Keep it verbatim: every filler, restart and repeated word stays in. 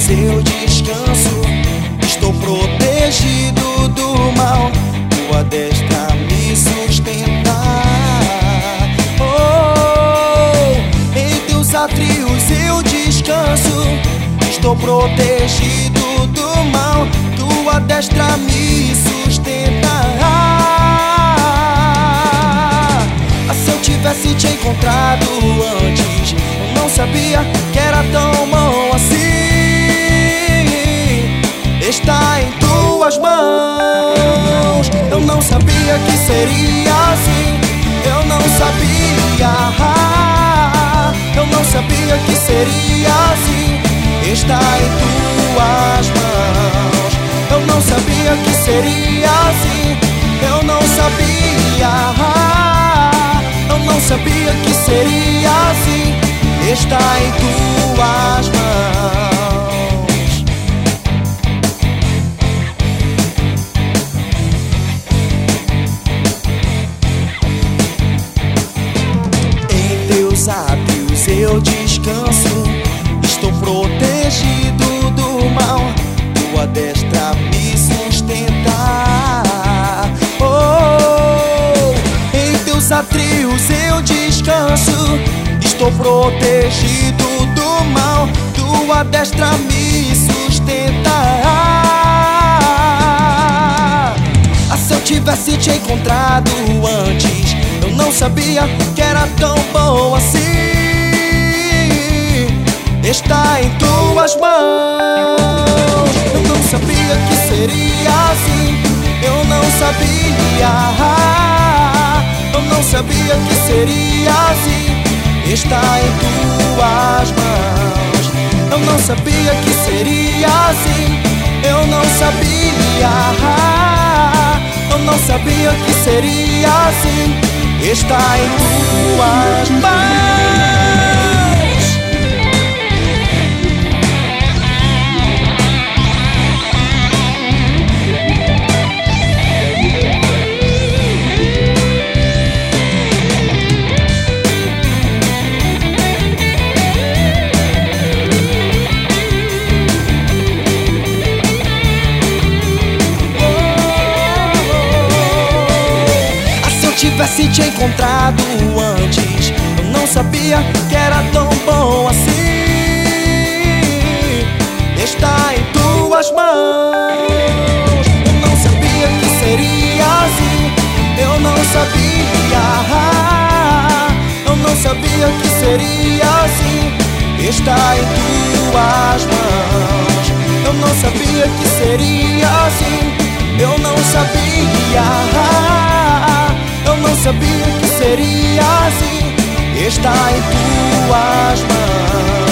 atrios eu descanso. Estou protegido do mal, tua destra me sustenta. Oh, em teus atrios eu descanso. Estou protegido do mal, tua destra me sustenta. Ah, se eu tivesse te encontrado antes, eu não sabia que era tão bom assim. Está em tuas mãos. Eu não sabia que seria assim. Eu não sabia. Eu não sabia que seria assim. Está em tuas mãos. Eu não sabia que seria assim. Eu não sabia. Eu não sabia que seria assim. Está em tuas mãos. Em teus átrios eu descanso. Estou protegido do mal, tua destra me sustenta. Oh, em teus atrios eu descanso. Estou protegido do mal, tua destra me sustenta. Ah, se eu tivesse te encontrado antes, eu não sabia que era tão bom assim. Está em tuas mãos. Eu não sabia que seria assim. Eu não sabia. Eu não sabia que seria assim. Está em tuas mãos. Eu não sabia que seria assim. Eu não sabia. Eu não sabia que seria assim. Está em tuas mãos. Tivesse te encontrado antes, eu não sabia que era tão bom assim. Está em tuas mãos. Eu não sabia que seria assim. Eu não sabia. Eu não sabia que seria assim. Está em tuas mãos. Eu não sabia que seria assim. Eu não sabia. Eu não sabia que seria assim. Está em tuas mãos.